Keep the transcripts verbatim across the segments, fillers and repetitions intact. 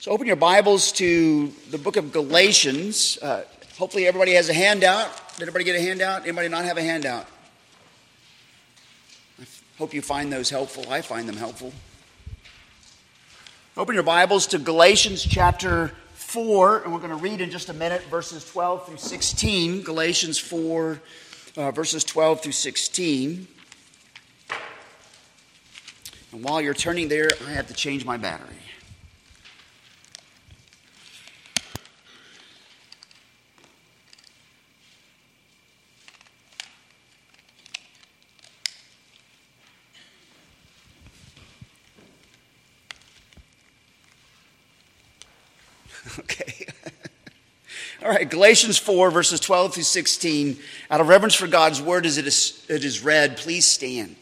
So open your Bibles to the book of Galatians. Uh, hopefully everybody has a handout. Did everybody get a handout? Anybody not have a handout? I hope you find those helpful. I find them helpful. Open your Bibles to Galatians chapter four, and we're going to read in just a minute verses twelve through sixteen. Galatians four, uh, verses twelve through sixteen. And while you're turning there, I have to change my battery. Okay. All right, Galatians four, verses twelve through sixteen. Out of reverence for God's word as it is, it is read, please stand.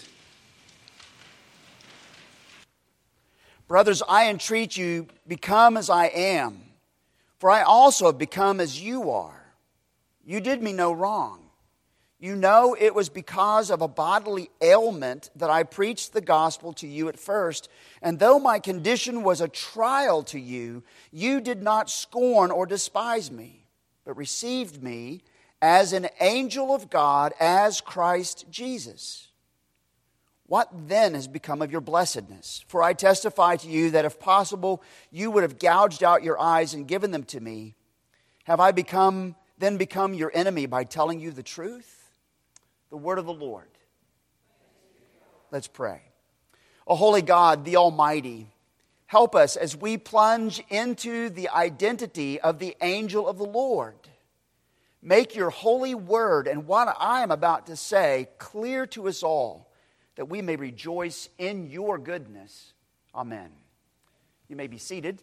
Brothers, I entreat you, become as I am, for I also have become as you are. You did me no wrong. You know it was because of a bodily ailment that I preached the gospel to you at first, and though my condition was a trial to you, you did not scorn or despise me, but received me as an angel of God, as Christ Jesus. What then has become of your blessedness? For I testify to you that if possible, you would have gouged out your eyes and given them to me. Have I become then become your enemy by telling you the truth? The word of the Lord. Let's pray. O holy God, the Almighty, help us as we plunge into the identity of the angel of the Lord. Make your holy word and what I am about to say clear to us all, that we may rejoice in your goodness. Amen. You may be seated.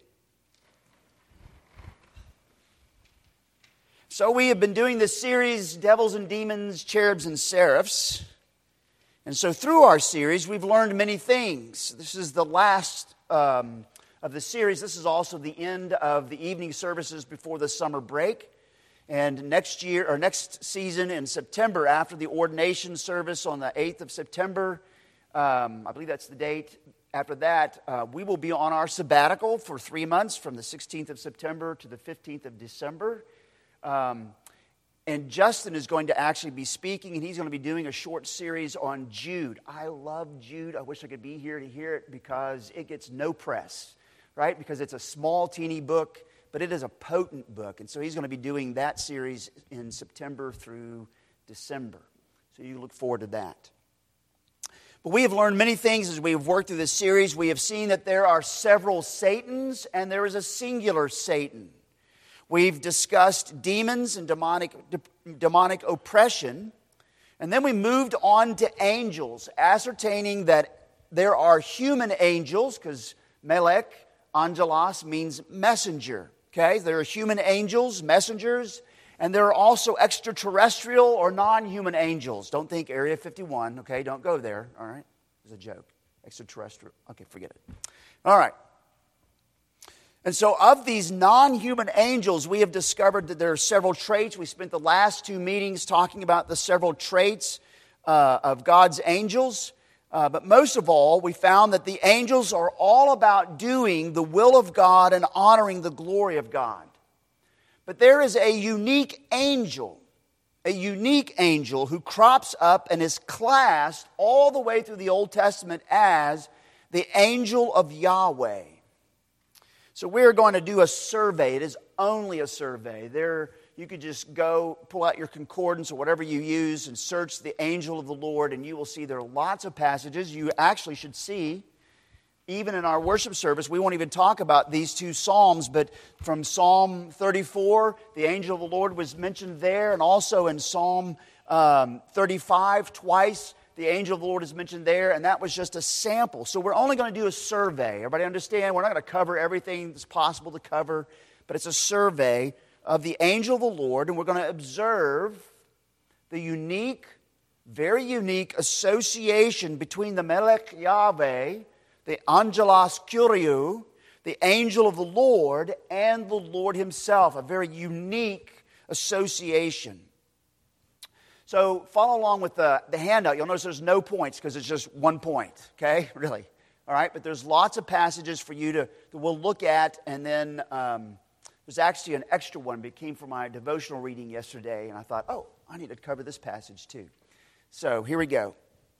So we have been doing this series, Devils and Demons, Cherubs and Seraphs. And so through our series, we've learned many things. This is the last um, of the series. This is also the end of the evening services before the summer break. And next year, or next season in September, after the ordination service on the eighth of September, um, I believe that's the date. After that, uh, we will be on our sabbatical for three months from the sixteenth of September to the fifteenth of December. Um, and Justin is going to actually be speaking, and he's going to be doing a short series on Jude. I love Jude. I wish I could be here to hear it because it gets no press, right? Because it's a small, teeny book, but it is a potent book. And so he's going to be doing that series in September through December. So you look forward to that. But we have learned many things as we have worked through this series. We have seen that there are several Satans, and there is a singular Satan. We've discussed demons and demonic, demonic oppression. And then we moved on to angels, ascertaining that there are human angels, because Melech, angelos, means messenger. Okay, there are human angels, messengers, and there are also extraterrestrial or non-human angels. Don't think Area fifty-one, okay? Don't go there, all right? It's a joke. Extraterrestrial. Okay, forget it. All right. And so of these non-human angels, we have discovered that there are several traits. We spent the last two meetings talking about the several traits uh, of God's angels. Uh, but most of all, we found that the angels are all about doing the will of God and honoring the glory of God. But there is a unique angel, a unique angel who crops up and is classed all the way through the Old Testament as the angel of Yahweh. So we're going to do a survey. It is only a survey. There, you could just go, pull out your concordance or whatever you use and search the angel of the Lord, and you will see there are lots of passages. You actually should see, even in our worship service, we won't even talk about these two psalms, but from Psalm thirty-four, the angel of the Lord was mentioned there, and also in Psalm um, thirty-five, twice, the angel of the Lord is mentioned there, and that was just a sample. So we're only going to do a survey. Everybody understand? We're not going to cover everything that's possible to cover, but it's a survey of the angel of the Lord, and we're going to observe the unique, very unique association between the Melech Yahweh, the Angelos Kyriou, the angel of the Lord, and the Lord himself. A very unique association. So follow along with the, the handout. You'll notice there's no points because it's just one point, okay? Really. All right, but there's lots of passages for you to that we'll look at, and then um, there's actually an extra one that came from my devotional reading yesterday, and I thought, oh, I need to cover this passage too. So here we go.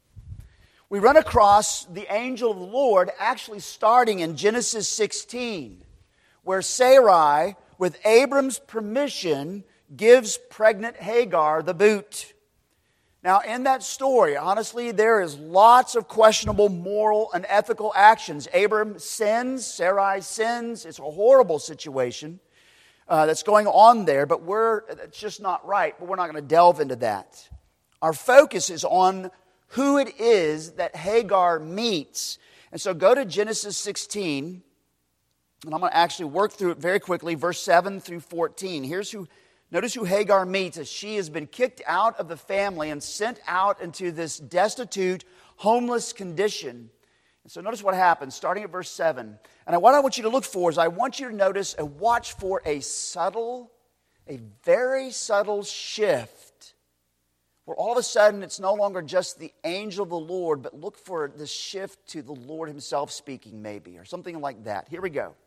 We run across the angel of the Lord actually starting in Genesis sixteen, where Sarai, with Abram's permission, gives pregnant Hagar the boot. Now, in that story, honestly, there is lots of questionable moral and ethical actions. Abram sins, Sarai sins. It's a horrible situation uh, that's going on there, but we're it's just not right. But we're not going to delve into that. Our focus is on who it is that Hagar meets. And so go to Genesis sixteen, and I'm going to actually work through it very quickly, verse seven through fourteen. Here's who Notice who Hagar meets as she has been kicked out of the family and sent out into this destitute, homeless condition. And so notice what happens, starting at verse seven. And what I want you to look for is I want you to notice and watch for a subtle, a very subtle shift, where all of a sudden it's no longer just the angel of the Lord, but look for this shift to the Lord himself speaking maybe, or something like that. Here we go.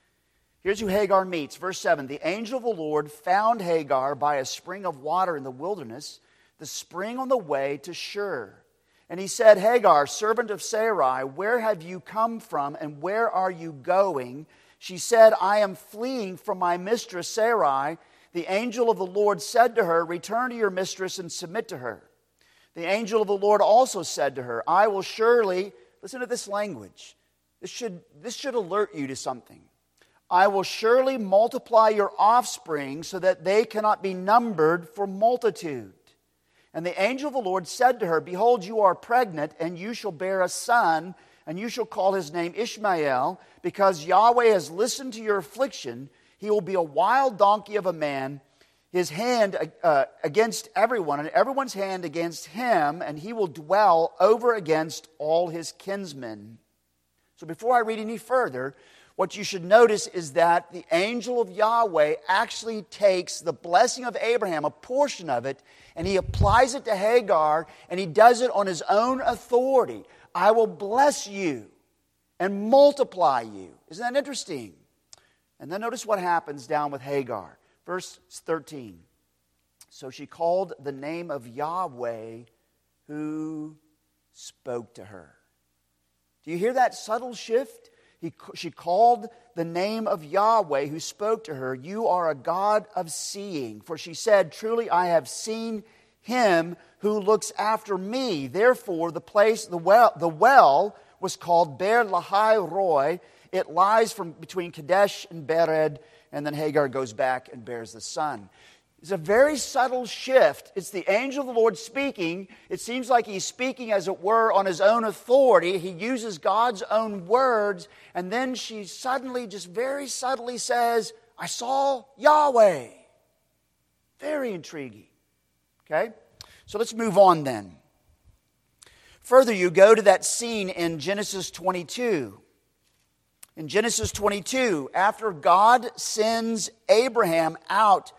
Here's who Hagar meets. Verse seven, the angel of the Lord found Hagar by a spring of water in the wilderness, the spring on the way to Shur. And he said, Hagar, servant of Sarai, where have you come from and where are you going? She said, I am fleeing from my mistress Sarai. The angel of the Lord said to her, return to your mistress and submit to her. The angel of the Lord also said to her, I will surely, listen to this language. This should, this should alert you to something. I will surely multiply your offspring so that they cannot be numbered for multitude. And the angel of the Lord said to her, behold, you are pregnant, and you shall bear a son, and you shall call his name Ishmael, because Yahweh has listened to your affliction. He will be a wild donkey of a man, his hand uh, against everyone, and everyone's hand against him, and he will dwell over against all his kinsmen. So before I read any further, what you should notice is that the angel of Yahweh actually takes the blessing of Abraham, a portion of it, and he applies it to Hagar, and he does it on his own authority. I will bless you and multiply you. Isn't that interesting? And then notice what happens down with Hagar. Verse thirteen. So she called the name of Yahweh who spoke to her. Do you hear that subtle shift? He, she called the name of Yahweh who spoke to her, you are a God of seeing. For she said, truly I have seen him who looks after me. Therefore the place, the well, the well was called Beer Lahai Roi. It lies from between Kadesh and Bered, and then Hagar goes back and bears the son. It's a very subtle shift. It's the angel of the Lord speaking. It seems like he's speaking, as it were, on his own authority. He uses God's own words. And then she suddenly, just very subtly says, I saw Yahweh. Very intriguing. Okay? So let's move on then. Further, you go to that scene in Genesis twenty-two. In Genesis twenty-two, after God sends Abraham out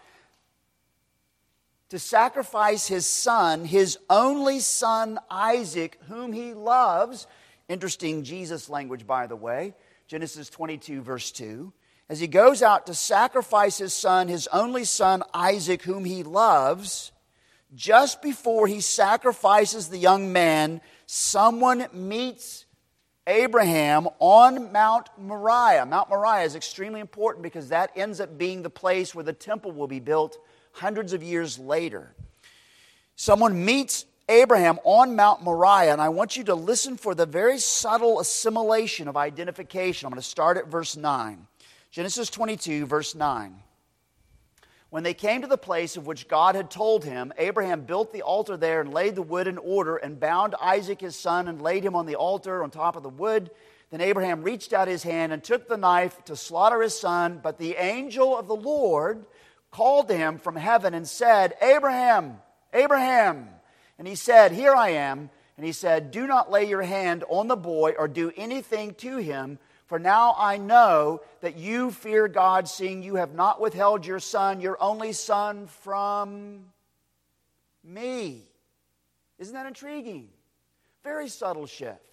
to sacrifice his son, his only son Isaac, whom he loves. Interesting Jesus language, by the way. Genesis twenty-two, verse two. As he goes out to sacrifice his son, his only son Isaac, whom he loves, just before he sacrifices the young man, someone meets Abraham on Mount Moriah. Mount Moriah is extremely important because that ends up being the place where the temple will be built hundreds of years later. Someone meets Abraham on Mount Moriah, and I want you to listen for the very subtle assimilation of identification. I'm going to start at verse nine. Genesis twenty-two, verse nine. When they came to the place of which God had told him, Abraham built the altar there and laid the wood in order and bound Isaac his son and laid him on the altar on top of the wood. Then Abraham reached out his hand and took the knife to slaughter his son, but the angel of the Lord called to him from heaven and said, Abraham, Abraham. And he said, here I am. And he said, do not lay your hand on the boy or do anything to him, for now I know that you fear God, seeing you have not withheld your son, your only son, from me. Isn't that intriguing? Very subtle shift.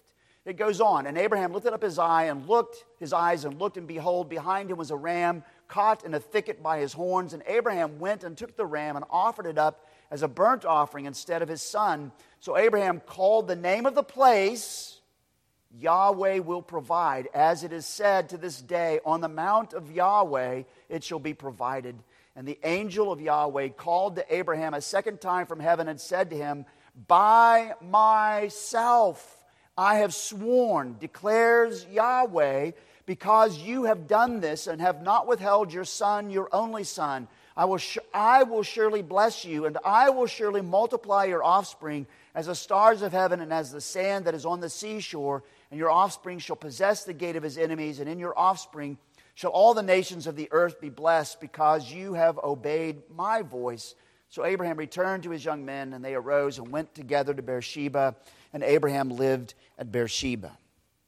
it goes on. And Abraham lifted up his eye and looked, his eyes and looked, and behold, behind him was a ram caught in a thicket by his horns. And Abraham went and took the ram and offered it up as a burnt offering instead of his son. So Abraham called the name of the place, Yahweh will provide. As it is said to this day, on the mount of Yahweh it shall be provided. And the angel of Yahweh called to Abraham a second time from heaven and said to him, by myself I have sworn, declares Yahweh, because you have done this and have not withheld your son, your only son. I will, sh- I will surely bless you, and I will surely multiply your offspring as the stars of heaven and as the sand that is on the seashore. And your offspring shall possess the gate of his enemies, and in your offspring shall all the nations of the earth be blessed, because you have obeyed my voice. So Abraham returned to his young men, and they arose and went together to Beersheba, and Abraham lived at Beersheba.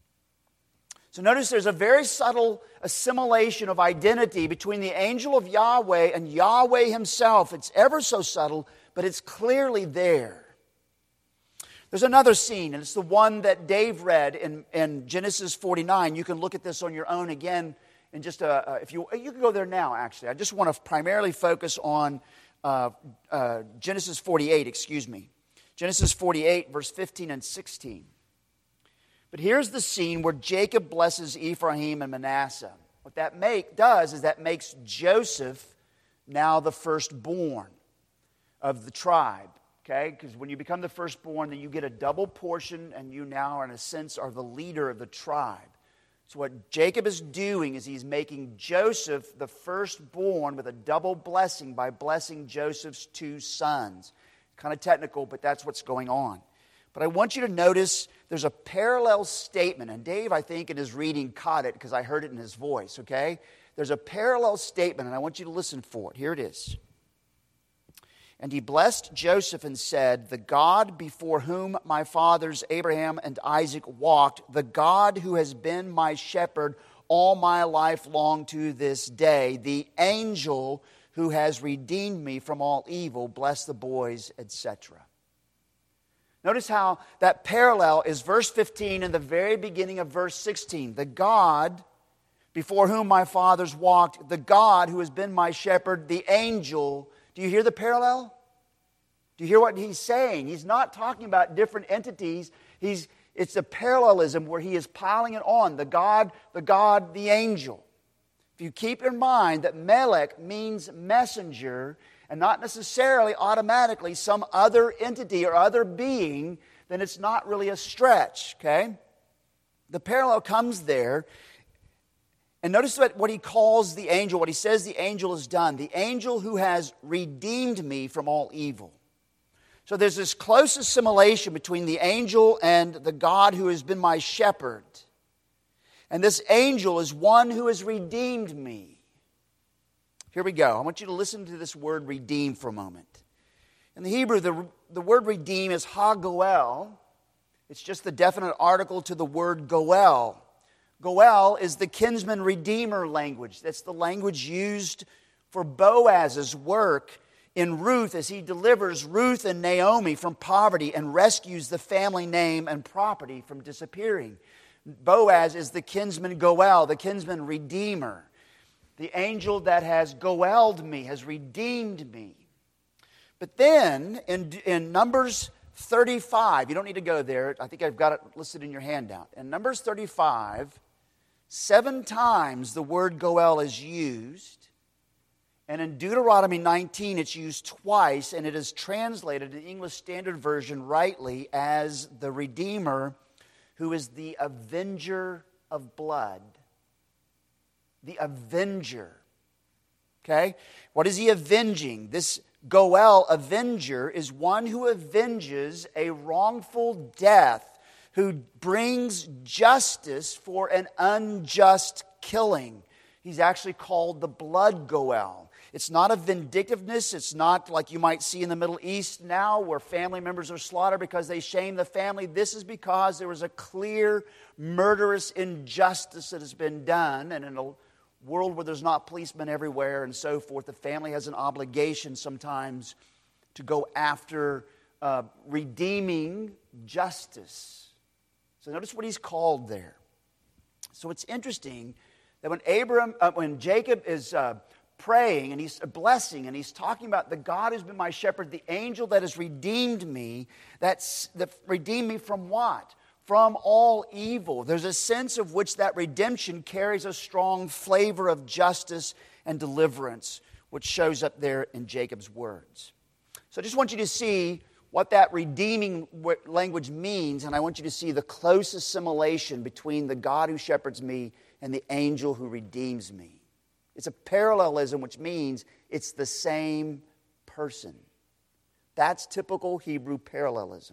So notice there's a very subtle assimilation of identity between the angel of Yahweh and Yahweh himself. It's ever so subtle, but it's clearly there. There's another scene, and it's the one that Dave read in, in Genesis forty-nine. You can look at this on your own again. In just a, uh, if you you can go there now. Actually, I just want to primarily focus on uh, uh, Genesis forty-eight. Excuse me, Genesis forty-eight, verse fifteen and sixteen. But here's the scene where Jacob blesses Ephraim and Manasseh. What that make does is that makes Joseph now the firstborn of the tribe. Okay, because when you become the firstborn, then you get a double portion, and you now, in a sense, are the leader of the tribe. So what Jacob is doing is he's making Joseph the firstborn with a double blessing by blessing Joseph's two sons. Kind of technical, but that's what's going on. But I want you to notice there's a parallel statement, and Dave, I think, in his reading caught it because I heard it in his voice, okay? There's a parallel statement, and I want you to listen for it. Here it is. And he blessed Joseph and said, the God before whom my fathers Abraham and Isaac walked, the God who has been my shepherd all my life long to this day, the angel who has redeemed me from all evil, bless the boys, et cetera. Notice how that parallel is verse fifteen and the very beginning of verse sixteen. The God before whom my fathers walked, the God who has been my shepherd, the angel. Do you hear the parallel? Do you hear what he's saying? He's not talking about different entities. He's, it's a parallelism where he is piling it on. The God, the God, the angel. If you keep in mind that Melech means messenger and not necessarily automatically some other entity or other being, then it's not really a stretch, okay? The parallel comes there. And notice what, what he calls the angel, what he says the angel has done. The angel who has redeemed me from all evil. So there's this close assimilation between the angel and the God who has been my shepherd. And this angel is one who has redeemed me. Here we go. I want you to listen to this word redeem for a moment. In the Hebrew, the, the word redeem is ha-goel. It's just the definite article to the word goel. Goel is the kinsman redeemer language. That's the language used for Boaz's work in Ruth as he delivers Ruth and Naomi from poverty and rescues the family name and property from disappearing. Boaz is the kinsman goel, the kinsman redeemer. The angel that has goeled me, has redeemed me. But then in, in Numbers thirty-five, you don't need to go there. I think I've got it listed in your handout. In Numbers thirty-five, seven times the word goel is used. And in Deuteronomy nineteen, it's used twice, and it is translated in English Standard Version rightly as the Redeemer, who is the avenger of blood. The avenger. Okay? What is he avenging? This Goel, avenger, is one who avenges a wrongful death, who brings justice for an unjust killing. He's actually called the blood Goel. It's not a vindictiveness. It's not like you might see in the Middle East now where family members are slaughtered because they shame the family. This is because there was a clear murderous injustice that has been done. And in a world where there's not policemen everywhere and so forth, the family has an obligation sometimes to go after uh, redeeming justice. It's So notice what he's called there. So it's interesting that when Abram, uh, when Jacob is uh, praying and he's blessing and he's talking about the God who's been my shepherd, the angel that has redeemed me, that's that redeemed me from what? From all evil. There's a sense of which that redemption carries a strong flavor of justice and deliverance, which shows up there in Jacob's words. So I just want you to see what that redeeming language means, and I want you to see the close assimilation between the God who shepherds me and the angel who redeems me. It's a parallelism, which means it's the same person. That's typical Hebrew parallelism.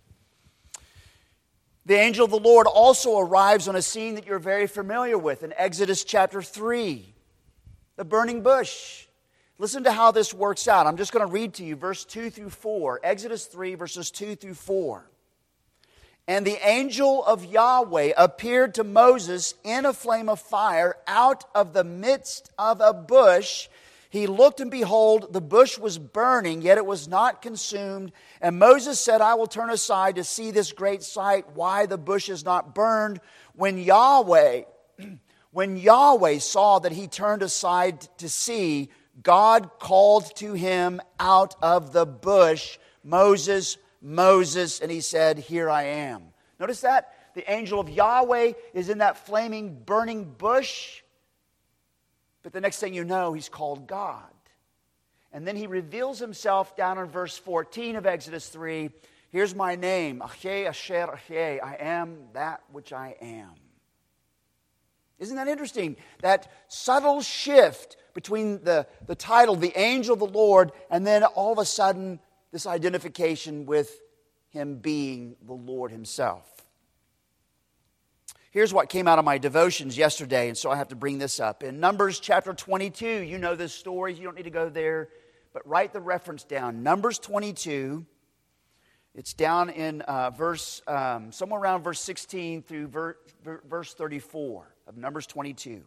The angel of the Lord also arrives on a scene that you're very familiar with in Exodus chapter three, the burning bush. Listen to how this works out. I'm just going to read to you verse two through four. Exodus three, verses two through four. And the angel of Yahweh appeared to Moses in a flame of fire out of the midst of a bush. He looked, and behold, the bush was burning, yet it was not consumed. And Moses said, I will turn aside to see this great sight, why the bush is not burned. When Yahweh, when Yahweh saw that he turned aside to see, God called to him out of the bush, Moses, Moses, and he said, here I am. Notice that? The angel of Yahweh is in that flaming, burning bush. But the next thing you know, he's called God. And then he reveals himself down in verse fourteen of Exodus three. Here's my name, Ahye Asher Ahye. I am that which I am. Isn't that interesting? That subtle shift between the, the title, the angel of the Lord, and then all of a sudden, this identification with him being the Lord himself. Here's what came out of my devotions yesterday, and so I have to bring this up. In Numbers chapter twenty-two, you know this story, you don't need to go there, but write the reference down. Numbers twenty-two, it's down in uh, verse, um, somewhere around verse sixteen through ver- ver- verse thirty-four of Numbers twenty-two.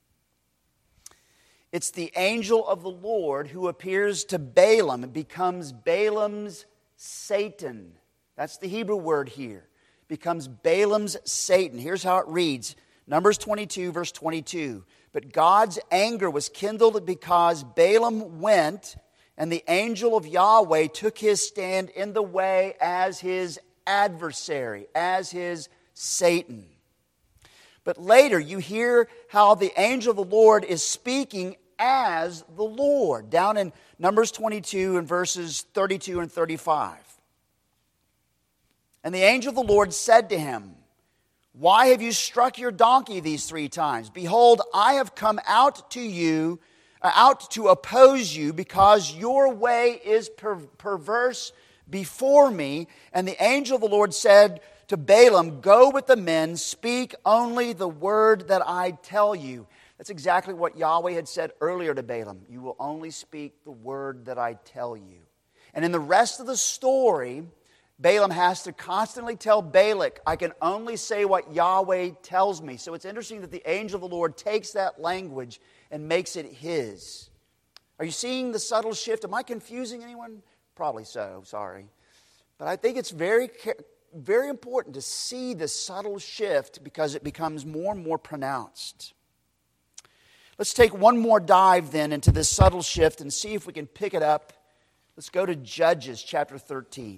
It's the angel of the Lord who appears to Balaam and becomes Balaam's Satan. That's the Hebrew word here. Becomes Balaam's Satan. Here's how it reads. Numbers twenty-two, verse twenty-two. But God's anger was kindled because Balaam went, and the angel of Yahweh took his stand in the way as his adversary, as his Satan. But later you hear how the angel of the Lord is speaking as the Lord, down in Numbers twenty-two and verses thirty-two and thirty-five. And the angel of the Lord said to him, why have you struck your donkey these three times? Behold, I have come out to you, uh, out to oppose you, because your way is per- perverse before me. And the angel of the Lord said to Balaam, go with the men, speak only the word that I tell you. That's exactly what Yahweh had said earlier to Balaam. You will only speak the word that I tell you. And in the rest of the story, Balaam has to constantly tell Balak, I can only say what Yahweh tells me. So it's interesting that the angel of the Lord takes that language and makes it his. Are you seeing the subtle shift? Am I confusing anyone? Probably so, sorry. But I think it's very, very important to see the subtle shift because it becomes more and more pronounced. Let's take one more dive then into this subtle shift and see if we can pick it up. Let's go to Judges chapter thirteen.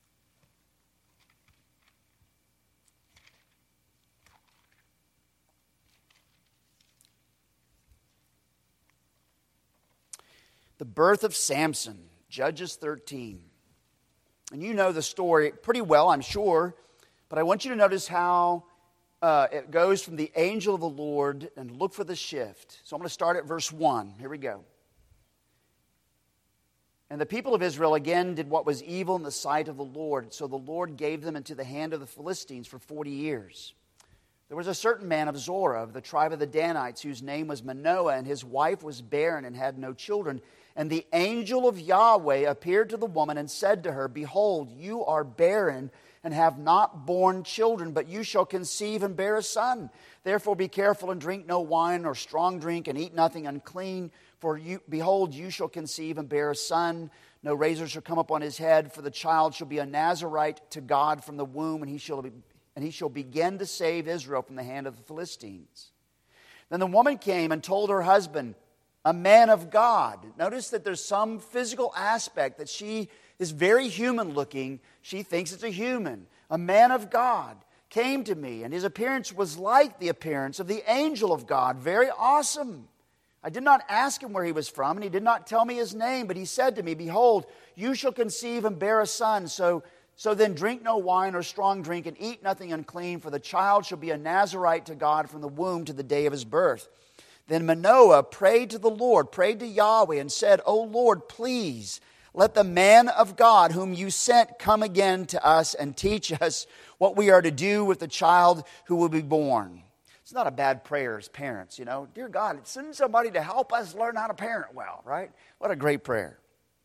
The birth of Samson, Judges thirteen. And you know the story pretty well, I'm sure, but I want you to notice how uh, it goes from the angel of the Lord, and look for the shift. So I'm going to start at verse one. Here we go. And the people of Israel again did what was evil in the sight of the Lord. So the Lord gave them into the hand of the Philistines for forty years. There was a certain man of Zorah, of the tribe of the Danites, whose name was Manoah, and his wife was barren and had no children. And the angel of Yahweh appeared to the woman and said to her, behold, you are barren and have not borne children, but you shall conceive and bear a son. Therefore be careful and drink no wine or strong drink, and eat nothing unclean. For you, behold, you shall conceive and bear a son. No razor shall come upon his head, for the child shall be a Nazirite to God from the womb, and he shall be and he shall begin to save Israel from the hand of the Philistines. Then the woman came and told her husband, a man of God. Notice that there's some physical aspect that she is very human looking. She thinks it's a human. A man of God came to me, and his appearance was like the appearance of the angel of God. Very awesome. I did not ask him where he was from, and he did not tell me his name, but he said to me, behold, you shall conceive and bear a son. So, so then drink no wine or strong drink, and eat nothing unclean, for the child shall be a Nazarite to God from the womb to the day of his birth. Then Manoah prayed to the Lord, prayed to Yahweh, and said, O Lord, please let the man of God whom you sent come again to us and teach us what we are to do with the child who will be born. It's not a bad prayer as parents, you know. Dear God, send somebody to help us learn how to parent well, right? What a great prayer.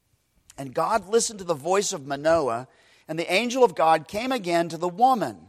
And God listened to the voice of Manoah, and the angel of God came again to the woman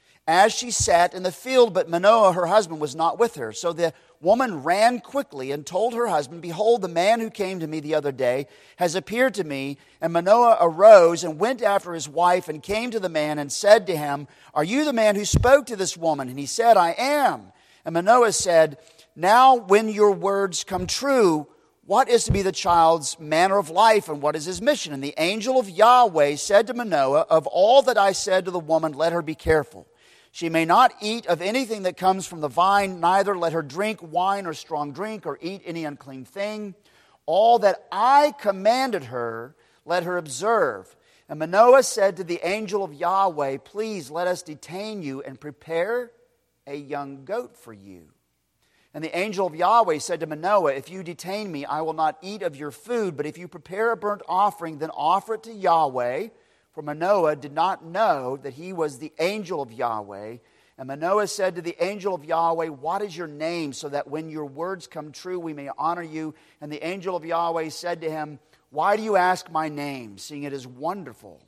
as she sat in the field, but Manoah, her husband, was not with her. So the woman ran quickly and told her husband, behold, the man who came to me the other day has appeared to me. And Manoah arose and went after his wife and came to the man and said to him, are you the man who spoke to this woman? And he said, I am. And Manoah said, now when your words come true, what is to be the child's manner of life and what is his mission? And the angel of Yahweh said to Manoah, of all that I said to the woman, let her be careful. She may not eat of anything that comes from the vine, neither let her drink wine or strong drink or eat any unclean thing. All that I commanded her, let her observe. And Manoah said to the angel of Yahweh, please let us detain you and prepare a young goat for you. And the angel of Yahweh said to Manoah, if you detain me, I will not eat of your food, but if you prepare a burnt offering, then offer it to Yahweh. For Manoah did not know that he was the angel of Yahweh. And Manoah said to the angel of Yahweh, what is your name, so that when your words come true, we may honor you? And the angel of Yahweh said to him, why do you ask my name, seeing it is wonderful?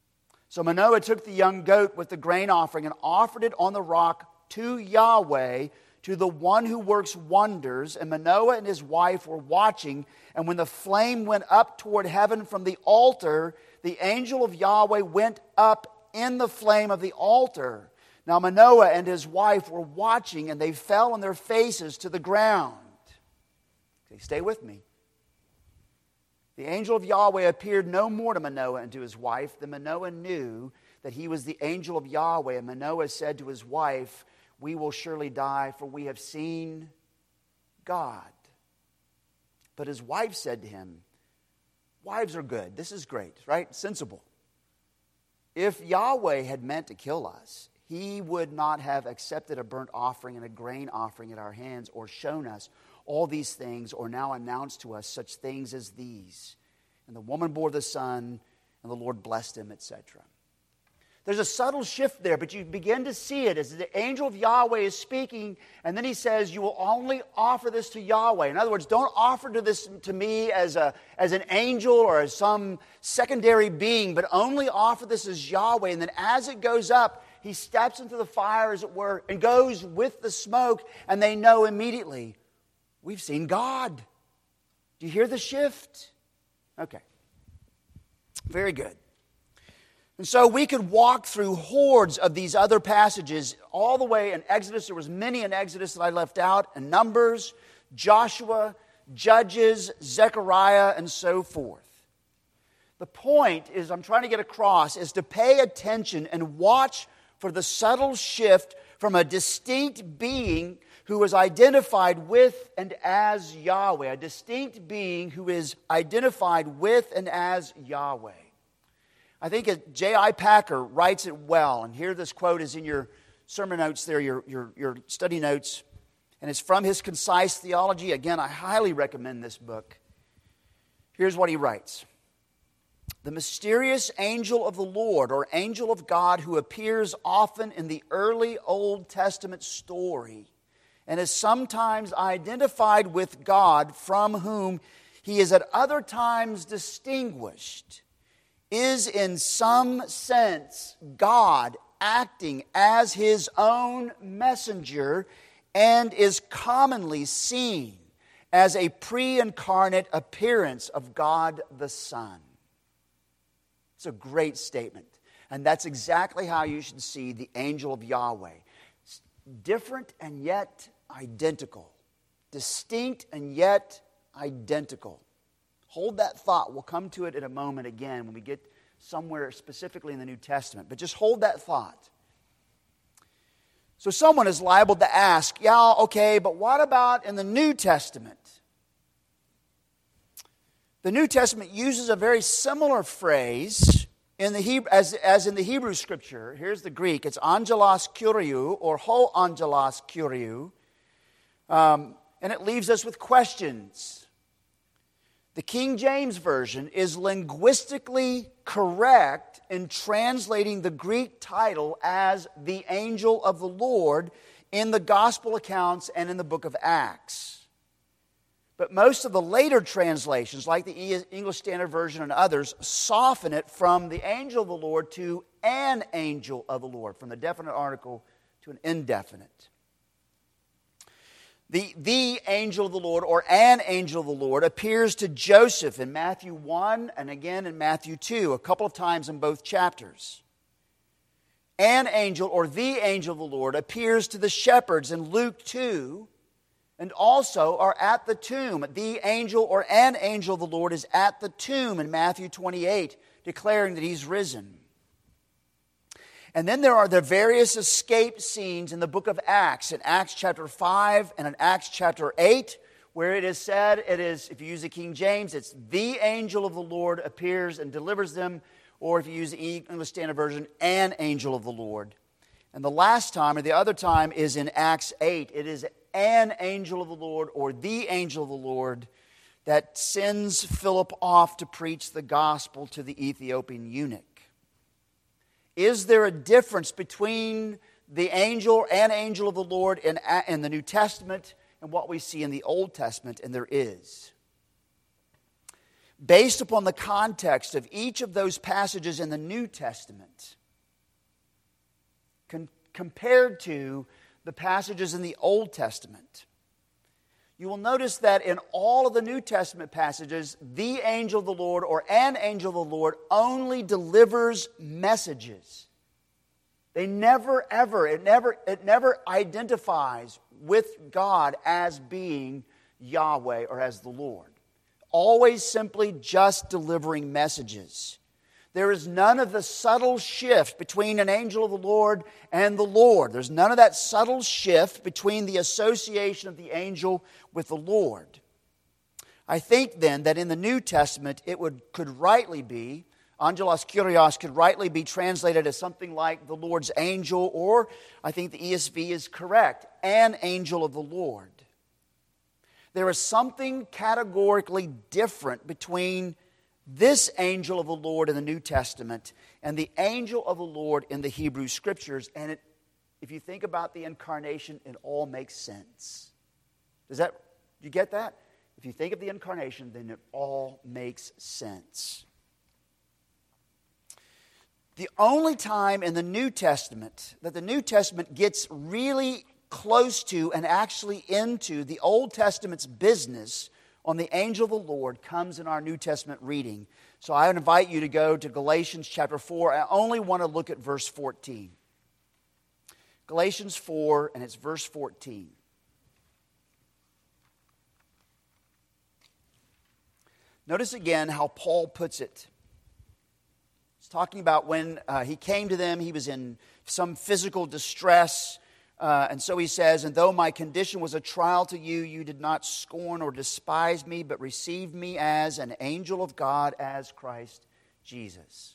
So Manoah took the young goat with the grain offering and offered it on the rock to Yahweh, to the one who works wonders. And Manoah and his wife were watching. And when the flame went up toward heaven from the altar, the angel of Yahweh went up in the flame of the altar. Now Manoah and his wife were watching, and they fell on their faces to the ground. Okay, stay with me. The angel of Yahweh appeared no more to Manoah and to his wife. Then Manoah knew that he was the angel of Yahweh. And Manoah said to his wife, we will surely die, for we have seen God. But his wife said to him, wives are good. This is great, right? Sensible. If Yahweh had meant to kill us, he would not have accepted a burnt offering and a grain offering at our hands, or shown us all these things, or now announced to us such things as these. And the woman bore the son, and the Lord blessed him, et cetera. There's a subtle shift there, but you begin to see it as the angel of Yahweh is speaking, and then he says, you will only offer this to Yahweh. In other words, don't offer to this to me as a as an angel or as some secondary being, but only offer this as Yahweh. And then as it goes up, he steps into the fire, as it were, and goes with the smoke, and they know immediately, we've seen God. Do you hear the shift? Okay. Very good. And so we could walk through hordes of these other passages all the way in Exodus. There was many in Exodus that I left out, and Numbers, Joshua, Judges, Zechariah, and so forth. The point is, I'm trying to get across, is to pay attention and watch for the subtle shift from a distinct being who is identified with and as Yahweh. A distinct being who is identified with and as Yahweh. I think J I Packer writes it well, and here this quote is in your sermon notes there, your, your, your study notes, and it's from his Concise Theology. Again, I highly recommend this book. Here's what he writes. The mysterious angel of the Lord, or angel of God, who appears often in the early Old Testament story and is sometimes identified with God, from whom he is at other times distinguished, is in some sense God acting as his own messenger, and is commonly seen as a pre-incarnate appearance of God the Son. It's a great statement. And that's exactly how you should see the angel of Yahweh. It's different and yet identical. Distinct and yet identical. Hold that thought. We'll come to it in a moment again when we get somewhere specifically in the New Testament. But just hold that thought. So someone is liable to ask, yeah, okay, but what about in the New Testament? The New Testament uses a very similar phrase in the Hebrew, as, as in the Hebrew Scripture. Here's the Greek. It's angelos kuriou or ho angelos kuriou. Um, and it leaves us with questions. The King James Version is linguistically correct in translating the Greek title as the angel of the Lord in the gospel accounts and in the book of Acts. But most of the later translations, like the English Standard Version and others, soften it from the angel of the Lord to an angel of the Lord, from the definite article to an indefinite. The, the angel of the Lord, or an angel of the Lord, appears to Joseph in Matthew one and again in Matthew two, a couple of times in both chapters. An angel, or the angel of the Lord, appears to the shepherds in Luke two, and also are at the tomb. The angel, or an angel of the Lord, is at the tomb in Matthew twenty-eight, declaring that He's risen. And then there are the various escape scenes in the book of Acts, in Acts chapter five and in Acts chapter eight, where it is said, it is, if you use the King James, it's the angel of the Lord appears and delivers them, or if you use the English Standard Version, an angel of the Lord. And the last time, or the other time, is in Acts eight. It is an angel of the Lord, or the angel of the Lord, that sends Philip off to preach the gospel to the Ethiopian eunuch. Is there a difference between the angel, an angel of the Lord in, in the New Testament and what we see in the Old Testament? And there is. Based upon the context of each of those passages in the New Testament, con- compared to the passages in the Old Testament, you will notice that in all of the New Testament passages, the angel of the Lord, or an angel of the Lord, only delivers messages. They never, ever, it never, it never identifies with God as being Yahweh or as the Lord. Always simply just delivering messages. There is none of the subtle shift between an angel of the Lord and the Lord. There's none of that subtle shift between the association of the angel with the Lord. I think then that in the New Testament it would could rightly be, angelos kurios could rightly be translated as something like the Lord's angel, or I think the E S V is correct, an angel of the Lord. There is something categorically different between this angel of the Lord in the New Testament and the angel of the Lord in the Hebrew Scriptures. And it, if you think about the incarnation, it all makes sense. Does that, do you get that? If you think of the incarnation, then it all makes sense. The only time in the New Testament that the New Testament gets really close to and actually into the Old Testament's business on the angel of the Lord comes in our New Testament reading. So I would invite you to go to Galatians chapter four. I only want to look at verse fourteen. Galatians four, and it's verse fourteen. Notice again how Paul puts it. He's talking about when uh, he came to them, he was in some physical distress. Uh, and so he says, and though my condition was a trial to you, you did not scorn or despise me, but received me as an angel of God, as Christ Jesus.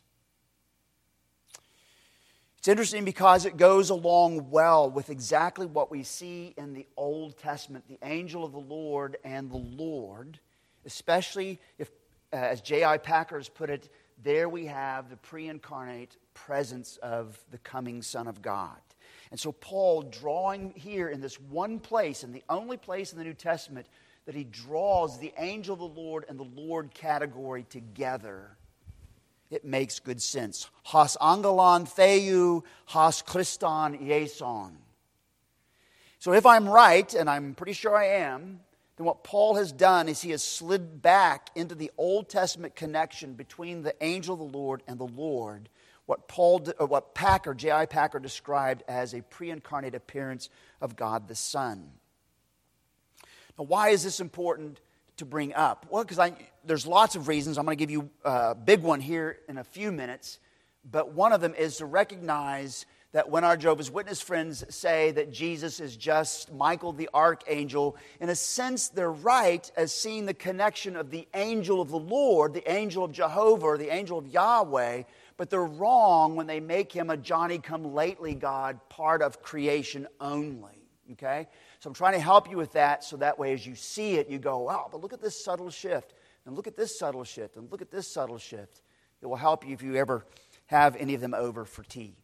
It's interesting because it goes along well with exactly what we see in the Old Testament, the angel of the Lord and the Lord, especially if, uh, as J I Packer has put it, there we have the pre-incarnate presence of the coming Son of God. And so Paul, drawing here in this one place, and the only place in the New Testament that he draws the angel of the Lord and the Lord category together, it makes good sense. Has angelon theou, has Christon ieson. So if I'm right, and I'm pretty sure I am, then what Paul has done is he has slid back into the Old Testament connection between the angel of the Lord and the Lord, what Paul, or what Packer, J I Packer described as a pre-incarnate appearance of God the Son. Now, why is this important to bring up? Well, because there's lots of reasons. I'm going to give you a big one here in a few minutes. But one of them is to recognize that when our Jehovah's Witness friends say that Jesus is just Michael the archangel, in a sense they're right as seeing the connection of the angel of the Lord, the angel of Jehovah, or the angel of Yahweh, but they're wrong when they make him a Johnny-come-lately God, part of creation only. Okay? So I'm trying to help you with that, so that way as you see it, you go, wow, but look at this subtle shift, and look at this subtle shift, and look at this subtle shift. It will help you if you ever have any of them over for tea.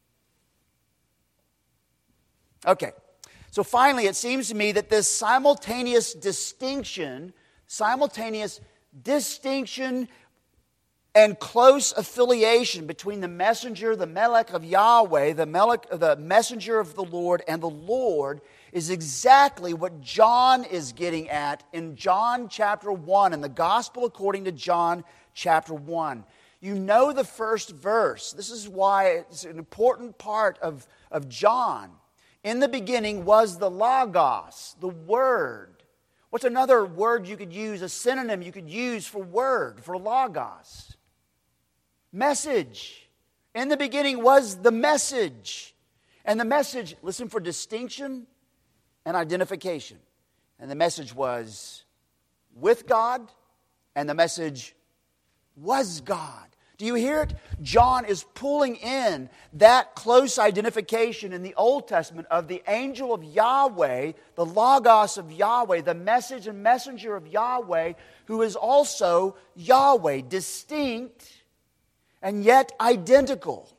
Okay, so finally, it seems to me that this simultaneous distinction, simultaneous distinction and close affiliation between the messenger, the Melech of Yahweh, the, Melech, the messenger of the Lord, and the Lord is exactly what John is getting at in John chapter one, in the Gospel according to John chapter one. You know the first verse. This is why it's an important part of, of John. In the beginning was the Logos, the Word. What's another word you could use, a synonym you could use for word, for Logos? Message. In the beginning was the message. And the message, listen for distinction and identification. And the message was with God, and the message was God. Do you hear it? John is pulling in that close identification in the Old Testament of the angel of Yahweh, the Logos of Yahweh, the message and messenger of Yahweh, who is also Yahweh, distinct and yet identical.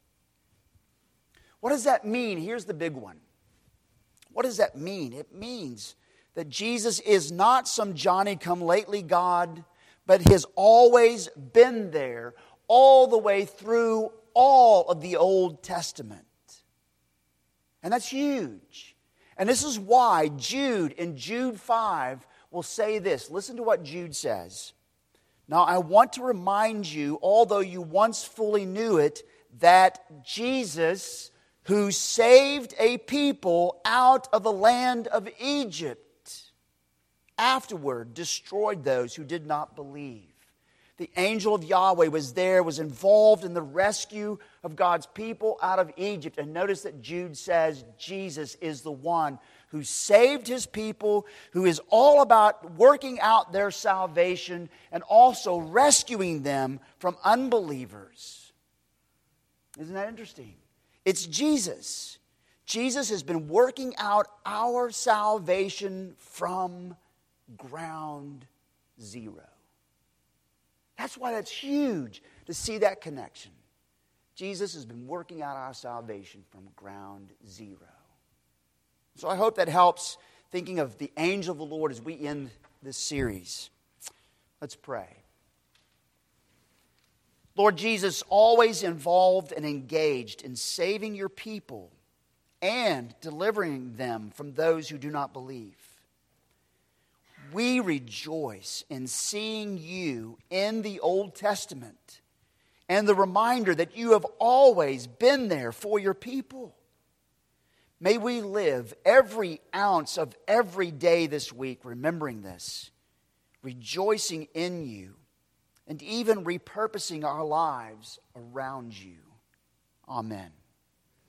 What does that mean? Here's the big one. What does that mean? It means that Jesus is not some Johnny-come-lately God, but has always been there all the way through all of the Old Testament. And that's huge. And this is why Jude, in Jude five, will say this. Listen to what Jude says. Now, I want to remind you, although you once fully knew it, that Jesus, who saved a people out of the land of Egypt, afterward destroyed those who did not believe. The angel of Yahweh was there, was involved in the rescue of God's people out of Egypt. And notice that Jude says Jesus is the one who saved his people, who is all about working out their salvation and also rescuing them from unbelievers. Isn't that interesting? It's Jesus. Jesus has been working out our salvation from ground zero. That's why that's huge to see that connection. Jesus has been working out our salvation from ground zero. So I hope that helps thinking of the angel of the Lord as we end this series. Let's pray. Lord Jesus, always involved and engaged in saving your people and delivering them from those who do not believe. We rejoice in seeing you in the Old Testament and the reminder that you have always been there for your people. May we live every ounce of every day this week remembering this, rejoicing in you, and even repurposing our lives around you. Amen.